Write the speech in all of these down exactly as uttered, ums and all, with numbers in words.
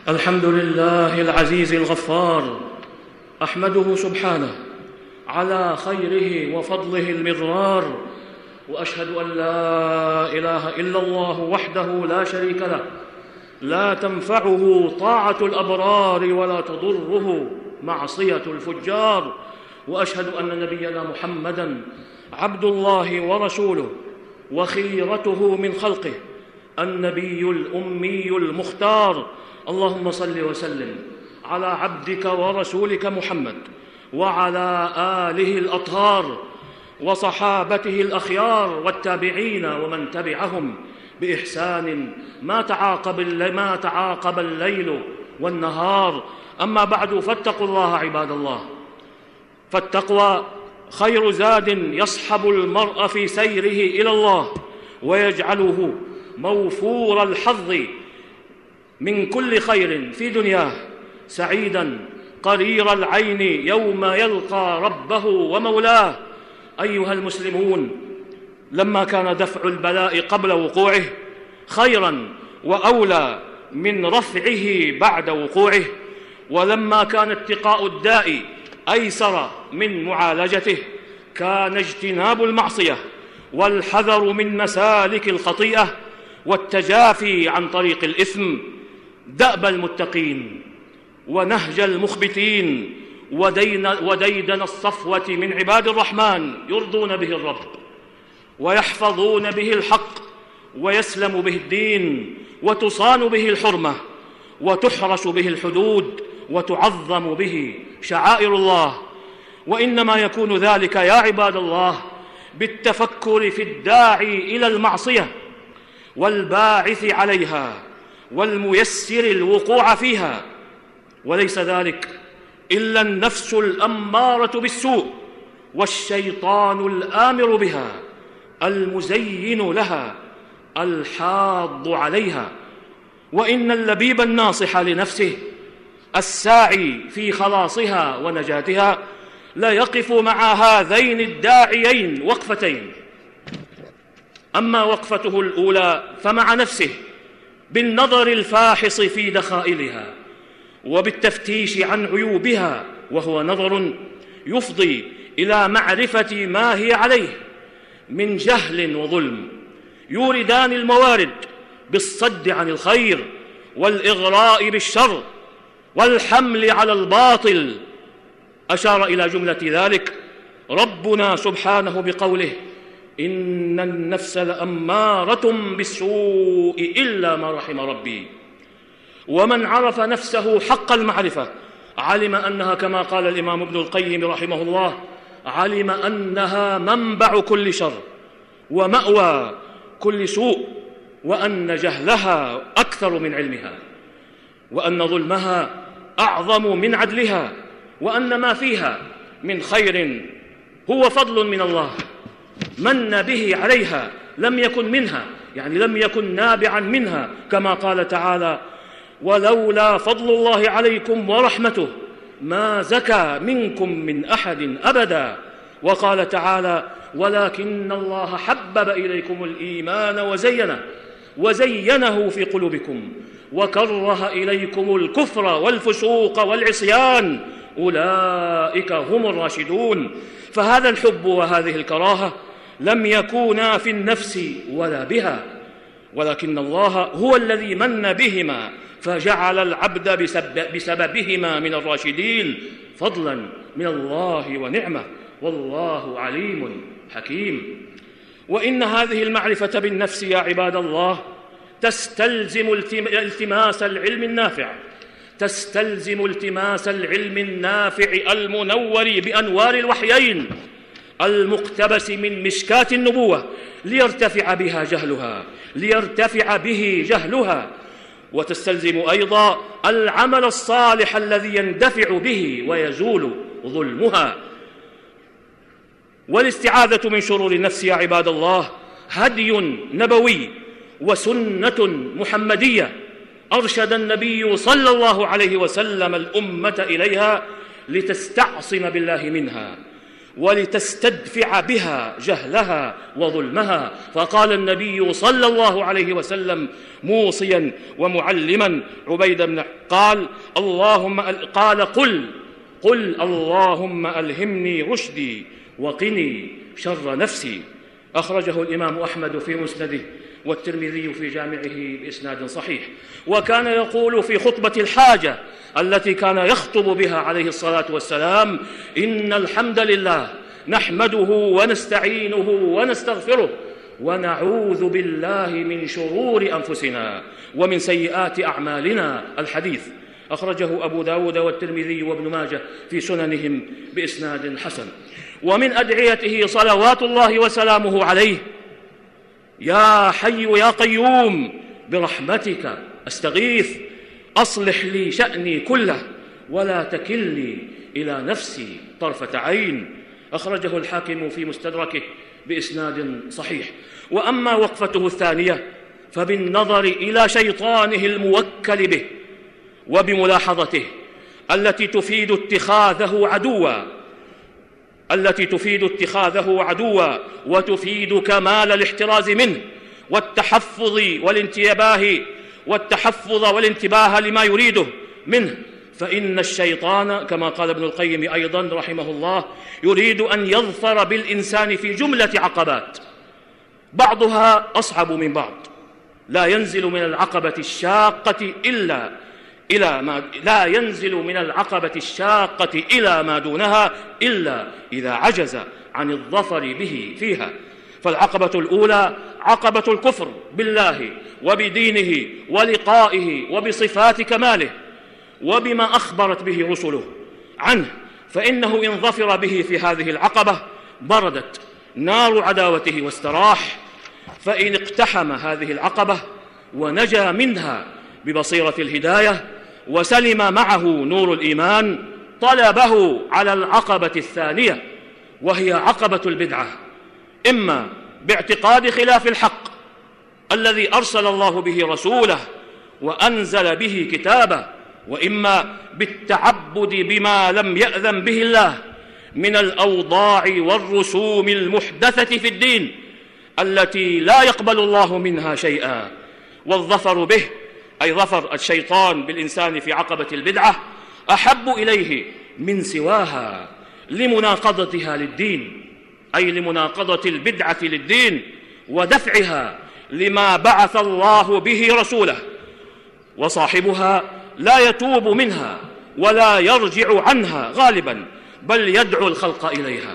الحمد لله العزيز الغفار، أحمده سبحانه على خيره وفضله المضرار، وأشهد أن لا إله إلا الله وحده لا شريك له، لا تنفعه طاعة الأبرار ولا تضره معصية الفجار، وأشهد أن نبينا محمدًا عبد الله ورسوله وخيرته من خلقه، النبي الأمي المختار. اللهم صل وسلم على عبدك ورسولك محمد وعلى آله الأطهار وصحابته الأخيار والتابعين ومن تبعهم بإحسان ما تعاقب ما تعاقب الليل والنهار. أما بعد، فاتقوا الله عباد الله، فالتقوى خير زاد يصحب المرء في سيره إلى الله ويجعله موفور الحظ من كل خير في دنياه، سعيداً قرير العين يوم يلقى ربه ومولاه. أيها المسلمون، لما كان دفع البلاء قبل وقوعه خيراً وأولى من رفعه بعد وقوعه، ولما كان اتقاء الداء أيسر من معالجته، كان اجتناب المعصية والحذر من مسالك الخطيئة والتجافي عن طريق الإثم دأب المتقين ونهج المخبتين ودين وديدن الصفوة من عباد الرحمن، يرضون به الرب ويحفظون به الحق ويسلم به الدين وتصان به الحرمة وتحرس به الحدود وتعظم به شعائر الله. وإنما يكون ذلك يا عباد الله بالتفكر في الداعي إلى المعصية والباعث عليها والميسر الوقوع فيها، وليس ذلك إلا النفس الأمارة بالسوء والشيطان الآمر بها المزين لها الحاض عليها. وإن اللبيب الناصح لنفسه الساعي في خلاصها ونجاتها لا يقف مع هذين الداعيين وقفتين. أما وقفته الأولى فمع نفسه بالنظر الفاحص في دخائلها وبالتفتيش عن عيوبها، وهو نظر يفضي إلى معرفة ما هي عليه من جهل وظلم، يوردان الموارد بالصد عن الخير والإغراء بالشر والحمل على الباطل. أشار إلى جملة ذلك ربنا سبحانه بقوله: إن النفس لأمارة بالسوء إلا ما رحم ربي. ومن عرف نفسه حق المعرفة علم أنها، كما قال الإمام ابن القيم رحمه الله، علم أنها منبع كل شر ومأوى كل سوء، وأن جهلها أكثر من علمها، وأن ظلمها أعظم من عدلها، وأن ما فيها من خير هو فضل من الله من به عليها، لم يكن منها، يعني لم يكن نابعا منها، كما قال تعالى: ولولا فضل الله عليكم ورحمته ما زكى منكم من أحد أبدا. وقال تعالى: ولكن الله حبب إليكم الإيمان وزينه وزينه في قلوبكم وكره إليكم الكفر والفسوق والعصيان أولئك هم الراشدون. فهذا الحب وهذه الكراهة لم يكونا في النفس ولا بها، ولكن الله هو الذي من بهما فجعل العبد بسببهما من الراشدين، فضلا من الله ونعمة، والله عليم حكيم. وإن هذه المعرفة بالنفس يا عباد الله تستلزم التماس العلم النافع تستلزم التماس العلم النافع المنور بأنوار الوحيين المقتبس من مشكاة النبوة ليرتفع بها جهلها ليرتفع به جهلها وتستلزم أيضا العمل الصالح الذي يندفع به ويزول ظلمها. والاستعاذة من شرور النفس يا عباد الله هدي نبوي وسنة محمدية أرشد النبي صلى الله عليه وسلم الأمة إليها لتستعصم بالله منها ولتستدفع بها جهلها وظلمها. فقال النبي صلى الله عليه وسلم موصيا ومعلما عبيد بن قال اللهم قال قل قل اللهم ألهمني رشدي وقني شر نفسي. أخرجه الإمام أحمد في مسنده والترمذي في جامعه بإسناد صحيح. وكان يقول في خطبة الحاجة التي كان يخطب بها عليه الصلاة والسلام إن الحمد لله نحمده ونستعينه ونستغفره ونعوذ بالله من شرور أنفسنا ومن سيئات أعمالنا. الحديث أخرجه أبو داود والترمذي وابن ماجه في سننهم بإسناد حسن. ومن أدعيته صلوات الله وسلامه عليه يا حي يا قيوم برحمتك أستغيث أصلح لي شأني كله ولا تكلني إلى نفسي طرفة عين. أخرجه الحاكم في مستدركه بإسناد صحيح. وأما وقفته الثانية فبالنظر إلى شيطانه الموكل به وبملاحظته التي تفيد اتخاذه عدوا التي تفيد اتخاذه عدوا وتفيد كمال الاحتراز منه والتحفظ والانتباه والتحفظ والانتباه لما يريده منه. فإن الشيطان كما قال ابن القيم أيضا رحمه الله يريد أن يظفر بالإنسان في جملة عقبات بعضها أصعب من بعض، لا ينزل من العقبة الشاقة إلا إلى ما لا ينزل من العقبة الشاقة إلى ما دونها إلا إذا عجز عن الظفر به فيها. فالعقبة الأولى عقبة الكفر بالله وبدينه ولقائه وبصفات كماله وبما أخبرت به رسله عنه، فإنه إن ظفر به في هذه العقبة بردت نار عداوته واستراح. فإن اقتحم هذه العقبة ونجا منها ببصيرة الهداية وسلم معه نور الإيمان طلبه على العقبة الثانية وهي عقبة البدعة، إما باعتقاد خلاف الحق الذي أرسل الله به رسوله وأنزل به كتابه، وإما بالتعبد بما لم يأذن به الله من الأوضاع والرسوم المحدثة في الدين التي لا يقبل الله منها شيئا. والظفر به أي ظفر الشيطان بالإنسان في عقبة البدعة أحب إليه من سواها لمناقضتها للدين، أي لمناقضة البدعة للدين ودفعها لما بعث الله به رسوله. وصاحبها لا يتوب منها ولا يرجع عنها غالبا بل يدعو الخلق إليها،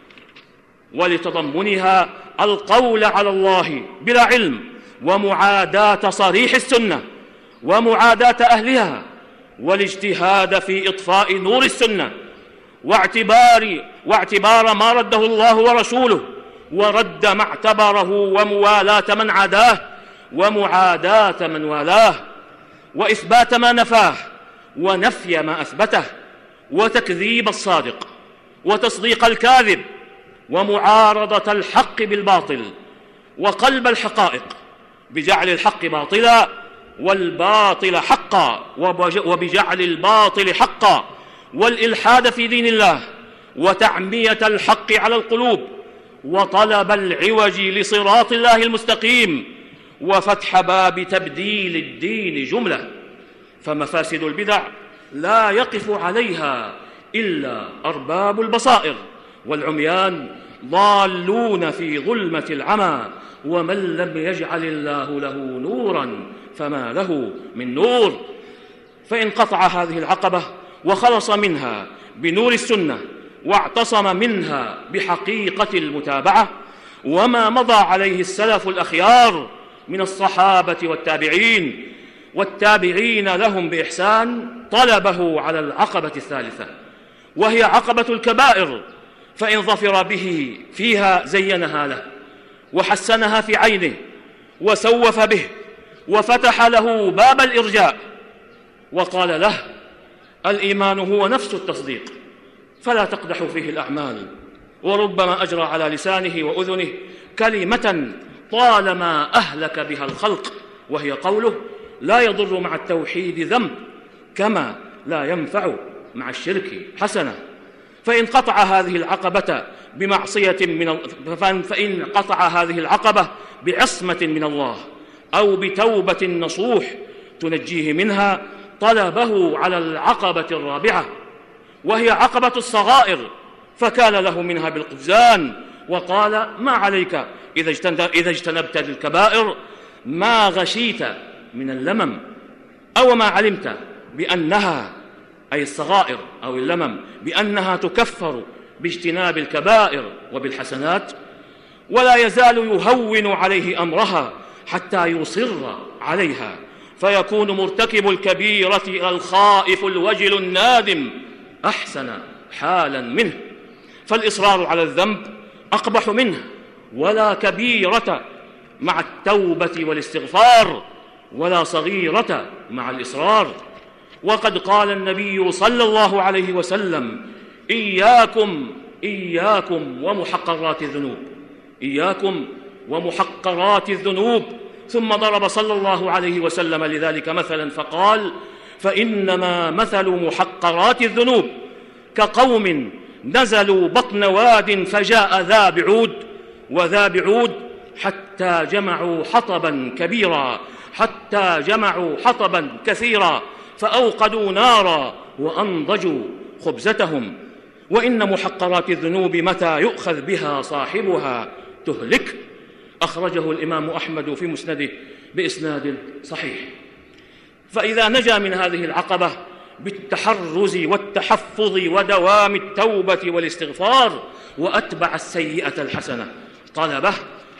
ولتضمنها القول على الله بلا علم ومعاداة صريح السنة ومعاداة أهلها والاجتهاد في إطفاء نور السنة واعتبار, واعتبار ما رده الله ورسوله ورد ما اعتبره وموالاة من عاداه ومعاداة من والاه وإثبات ما نفاه ونفي ما أثبته وتكذيب الصادق وتصديق الكاذب ومعارضة الحق بالباطل وقلب الحقائق بجعل الحق باطلا والباطل حقا وبجعل الباطل حقا والإلحاد في دين الله وتعمية الحق على القلوب وطلب العوج لصراط الله المستقيم وفتح باب تبديل الدين جملة. فمفاسد البدع لا يقف عليها إلا أرباب البصائر، والعميان ضالون في ظلمة العمى، ومن لم يجعل الله له نورا فما له من نور. فإن قطع هذه العقبة وخلص منها بنور السنة واعتصم منها بحقيقة المتابعة وما مضى عليه السلف الأخيار من الصحابة والتابعين والتابعين لهم بإحسان، طلبه على العقبة الثالثة وهي عقبة الكبائر. فإن ظفر به فيها زينها له وحسنها في عينه وسوف به وفتح له باب الإرجاء وقال له الإيمان هو نفس التصديق فلا تقدح فيه الأعمال. وربما أجرى على لسانه وأذنه كلمة طالما أهلك بها الخلق، وهي قوله لا يضر مع التوحيد ذنب كما لا ينفع مع الشرك حسنة. فإن قطع هذه العقبة بمعصية من فإن قطع هذه العقبة بعصمة من الله أو بتوبة نصوح تنجيه منها، طلبه على العقبة الرابعة وهي عقبة الصغائر، فكان له منها بالقفزان، وقال: ما عليك إذا اجتنبت الكبائر ما غشيت من اللمم، أو ما علمت بأنها، أي الصغائر أو اللمم، بأنها تكفر باجتناب الكبائر وبالحسنات. ولا يزال يهون عليه أمرها حتى يصر عليها، فيكون مرتكب الكبيرة الخائف الوجل النادم أحسن حالا منه، فالإصرار على الذنب أقبح منه، ولا كبيرة مع التوبة والاستغفار، ولا صغيرة مع الإصرار. وقد قال النبي صلى الله عليه وسلم: إياكم إياكم ومحقرات الذنوب، إياكم ومحقرات الذنوب. ثم ضرب صلى الله عليه وسلم لذلك مثلا فقال: فإنما مثل محقرات الذنوب كقوم نزلوا بطن واد فجاء ذا بعود وذا بعود حتى جمعوا حطبا كبيرا حتى جمعوا حطبا كثيرا فأوقدوا نارا وأنضجوا خبزتهم. وإن محقرات الذنوب متى يؤخذ بها صاحبها تهلك. أخرجه الإمام أحمد في مسنده بإسناد صحيح. فإذا نجا من هذه العقبة بالتحرز والتحفظ ودوام التوبة والاستغفار، وأتبع السيئة الحسنة، طلبه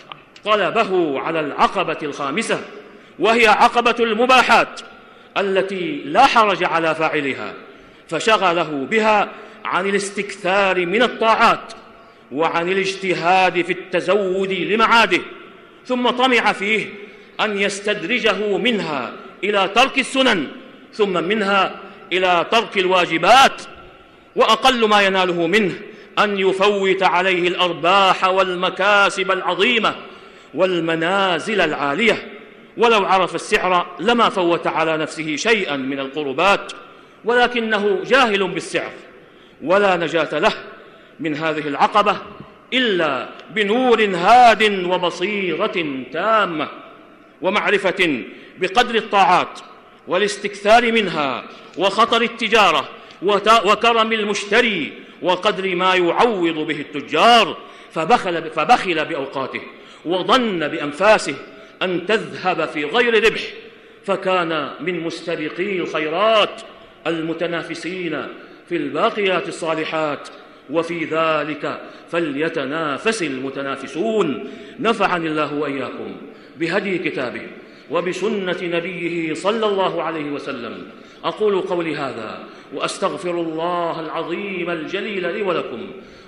طلبه على العقبة الخامسة، وهي عقبة المباحات التي لا حرج على فاعلها، فشغله بها عن الاستكثار من الطاعات وعن الاجتهاد في التزود لمعاده، ثم طمع فيه أن يستدرجه منها إلى ترك السنن، ثم منها إلى ترك الواجبات، وأقل ما يناله منه أن يفوت عليه الأرباح والمكاسب العظيمة والمنازل العالية، ولو عرف السعر لما فوت على نفسه شيئا من القربات، ولكنه جاهل بالسعر، ولا نجاة له من هذه العقبة إلا بنور هاد وبصيرة تامة ومعرفة بقدر الطاعات والاستكثار منها وخطر التجارة وكرم المشتري وقدر ما يعوض به التجار، فبخل, فبخل بأوقاته وظن بأنفاسه أن تذهب في غير ربح، فكان من مستبقي الخيرات المتنافسين في الباقيات الصالحات، وفي ذلك فليتنافس المتنافسون. نفعني الله وإياكم بهدي كتابه وبسنة نبيه صلى الله عليه وسلم. أقول قولي هذا وأستغفر الله العظيم الجليل لي ولكم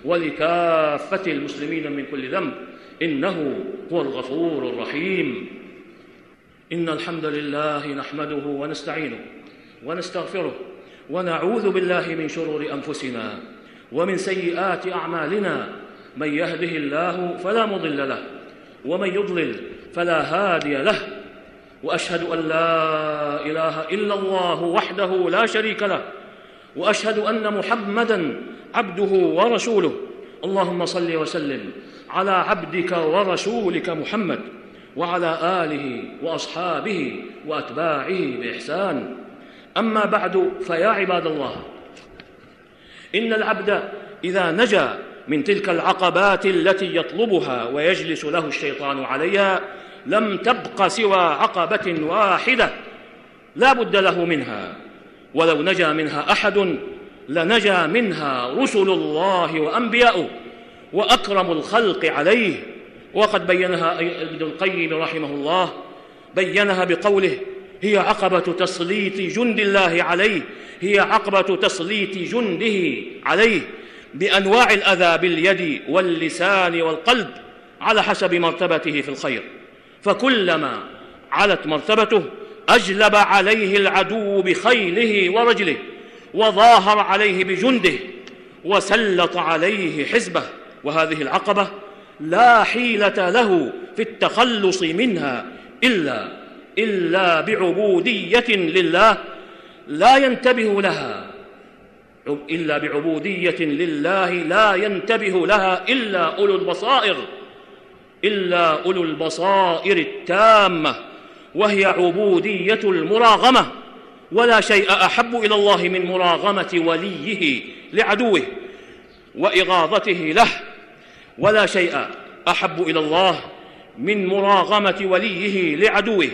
ولكافة المسلمين من كل ذنب، إنه هو الغفور الرحيم. إن الحمد لله نحمده ونستعينه ونستغفره ونعوذ بالله من شرور أنفسنا ومن سيئات أعمالنا، من يهده الله فلا مضل له ومن يضلل فلا هادي له، وأشهد أن لا إله إلا الله وحده لا شريك له، وأشهد أن محمدًا عبده ورسوله. اللهم صل وسلم على عبدك ورسولك محمد وعلى آله وأصحابه وأتباعه بإحسان. أما بعد، فيا عباد الله، إن العبد إذا نجا من تلك العقبات التي يطلبها ويجلس له الشيطان عليها لم تبق سوى عقبة واحدة لا بد له منها، ولو نجا منها أحد لنجا منها رسل الله وأنبياؤه وأكرم الخلق عليه. وقد بينها ابن القيم رحمه الله، بينها بقوله: هي عقبة تسليط جند الله عليه هي عقبة تسليط جنده عليه بأنواع الأذى باليد واللسان والقلب على حسب مرتبته في الخير، فكلما علت مرتبته أجلب عليه العدو بخيله ورجله وظاهر عليه بجنده وسلط عليه حزبه. وهذه العقبة لا حيلة له في التخلص منها إلا إلا بعبودية لله لا ينتبه لها إلا بعبودية لله لا ينتبه لها إلا أولو البصائر إلا أولو البصائر التامة، وهي عبودية المراغمة. ولا شيء أحب إلى الله من مراغمة وليه لعدوه وإغاظته له، ولا شيء أحب إلى الله من مراغمة وليه لعدوه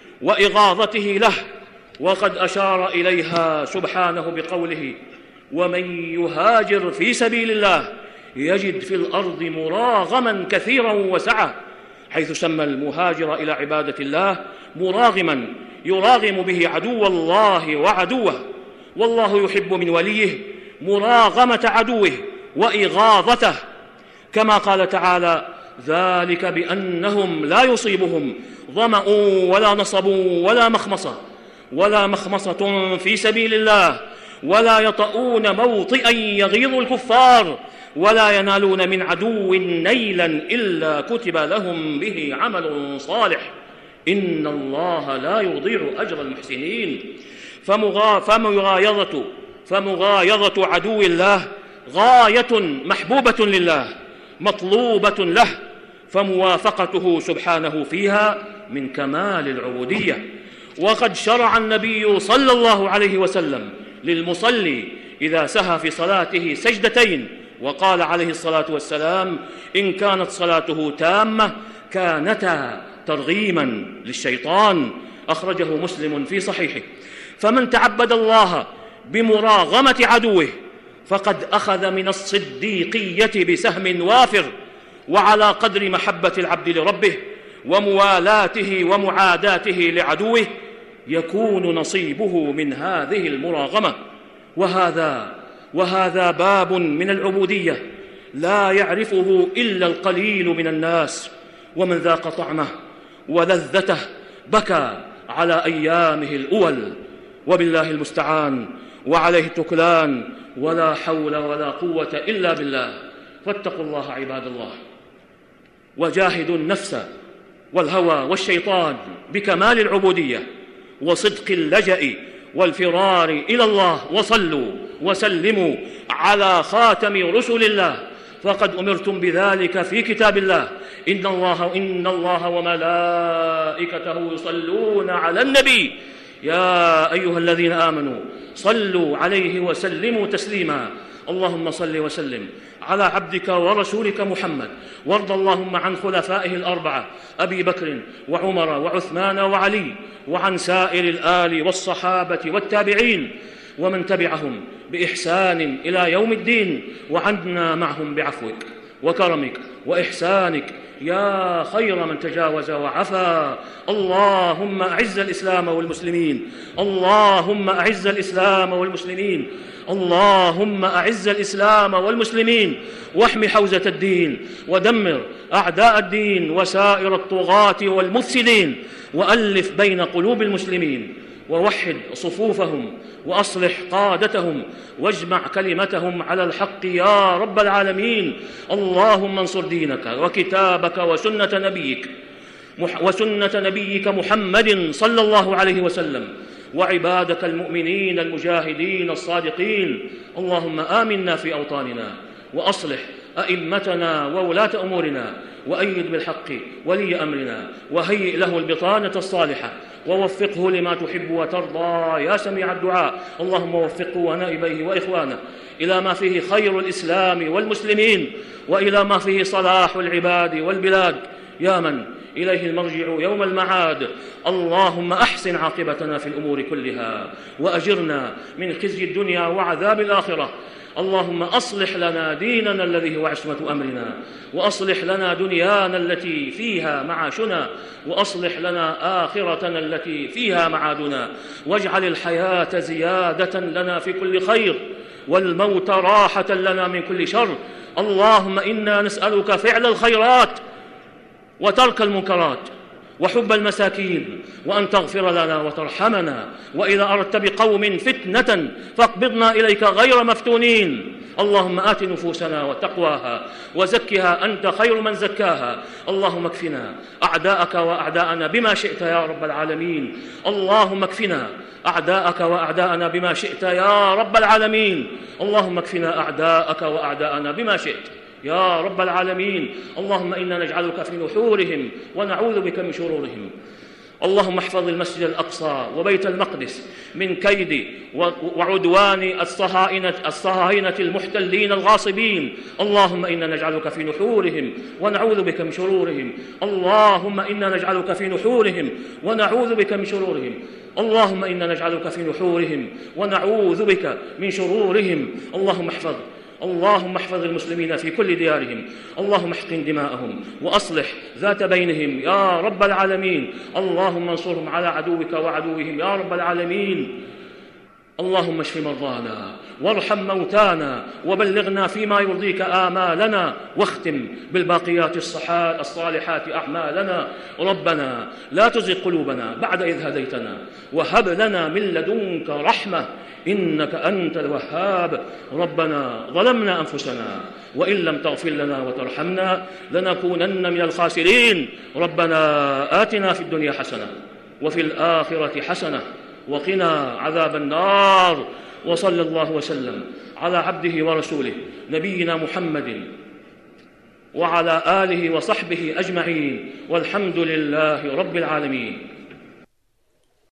وإغاظته له. وقد أشار إليها سبحانه بقوله: ومن يهاجر في سبيل الله يجد في الأرض مراغما كثيرا وسعة، حيث سمى المهاجر إلى عبادة الله مراغما يراغم به عدو الله وعدوه. والله يحب من وليه مراغمة عدوه وإغاظته، كما قال تعالى: ذلك بأنهم لا يصيبهم ظمأ ولا نصب ولا مخمصة ولا مخمصة في سبيل الله ولا يطؤون موطئا يغيظ الكفار ولا ينالون من عدو نيلا إلا كتب لهم به عمل صالح إن الله لا يضيع أجر المحسنين. فمغا فمغايظة فمغايظة عدو الله غاية محبوبة لله مطلوبة له، فموافقته سبحانه فيها من كمال العبودية. وقد شرع النبي صلى الله عليه وسلم للمصلي إذا سهى في صلاته سجدتين، وقال عليه الصلاة والسلام: إن كانت صلاته تامة كانتا ترغيما للشيطان، أخرجه مسلم في صحيحه. فمن تعبد الله بمراغمة عدوه فقد أخذ من الصديقية بسهم وافر، وعلى قدر محبة العبد لربه وموالاته ومعاداته لعدوه يكون نصيبه من هذه المراغمة. وهذا وهذا باب من العبودية لا يعرفه إلا القليل من الناس، ومن ذاق طعمه ولذته بكى على أيامه الأول. وبالله المستعان وعليه التكلان، ولا حول ولا قوة إلا بالله. فاتقوا الله عباد الله، وجاهدوا النفس والهوى والشيطان بكمال العبودية وصدق اللجأ والفرار إلى الله، وصلوا وسلموا على خاتم رسل الله، فقد أمرتم بذلك في كتاب الله: إن الله إن الله وملائكته يصلون على النبي يا أيها الذين آمنوا صلوا عليه وسلموا تسليما. اللهم صل وسلم على عبدك ورسولك محمد، وارض اللهم عن خلفائه الأربعة أبي بكر وعمر وعثمان وعلي، وعن سائر الآل والصحابة والتابعين ومن تبعهم بإحسان إلى يوم الدين، وعنا معهم بعفوك وكرمك وإحسانك يا خير من تجاوز وعفا. اللهم أعز الإسلام والمسلمين اللهم أعز الإسلام والمسلمين اللهم أعز الإسلام والمسلمين واحم حوزة الدين، ودمر أعداء الدين وسائر الطغاة والمفسدين، وألف بين قلوب المسلمين، ووحد صفوفهم، وأصلح قادتهم، واجمع كلمتهم على الحق يا رب العالمين. اللهم انصر دينك وكتابك وسنة نبيك وسنة نبيك محمد صلى الله عليه وسلم، وعبادك المؤمنين المجاهدين الصادقين. اللهم آمنا في أوطاننا، وأصلح أئمتنا وولاة أمورنا، وأيد بالحق ولي أمرنا، وهيئ له البطانة الصالحة، ووفقه لما تحب وترضى يا سميع الدعاء. اللهم وفقه ونائبيه وإخوانه إلى ما فيه خير الإسلام والمسلمين، وإلى ما فيه صلاح العباد والبلاد، يا من إليه المرجع يوم المعاد. اللهم أحسن عاقبتنا في الأمور كلها، وأجرنا من خزي الدنيا وعذاب الآخرة. اللهم أصلح لنا ديننا الذي هو عصمة أمرنا، وأصلح لنا دنيانا التي فيها معاشنا، وأصلح لنا آخرتنا التي فيها معادنا، واجعل الحياة زيادة لنا في كل خير، والموت راحة لنا من كل شر. اللهم إنا نسألك فعل الخيرات وترك المنكرات، وحب المساكين، وأن تغفر لنا وترحمنا، وإذا أردت بقوم فتنة فاقبضنا إليك غير مفتونين. اللهم آت نفوسنا وتقواها وزكها أنت خير من زكاها. اللهم اكفنا أعداءك وأعداءنا بما شئت يا رب العالمين. اللهم اكفنا أعداءك وأعداءنا بما شئت يا رب العالمين. اللهم اكفنا أعداءك وأعداءنا بما شئت يا رب العالمين. اللهم إنا نجعلك في نحورهم ونعوذ بك من شرورهم. اللهم احفظ المسجد الأقصى وبيت المقدس من كيد وعدوان الصهاينة, الصهاينة المحتلين الغاصبين. اللهم إنا نجعلك في نحورهم ونعوذ بك من شرورهم. اللهم إنا نجعلك في نحورهم ونعوذ بك من شرورهم. اللهم إنا نجعلك في نحورهم ونعوذ بك من شرورهم. اللهم احفظ اللهم احفظ المسلمين في كل ديارهم. اللهم احقن دماءهم وأصلح ذات بينهم يا رب العالمين. اللهم انصرهم على عدوك وعدوهم يا رب العالمين. اللهم اشف مرضانا وارحم موتانا وبلغنا فيما يرضيك آمالنا، واختم بالباقيات الصالحات أعمالنا. ربنا لا تزغ قلوبنا بعد إذ هديتنا وهب لنا من لدنك رحمة إنك أنت الوهاب. ربنا ظلمنا أنفسنا وإن لم تغفر لنا وترحمنا لنكونن من الخاسرين. ربنا آتنا في الدنيا حسنة وفي الآخرة حسنة وقنا عذاب النار. وصلى الله وسلم على عبده ورسوله نبينا محمد وعلى آله وصحبه أجمعين، والحمد لله رب العالمين.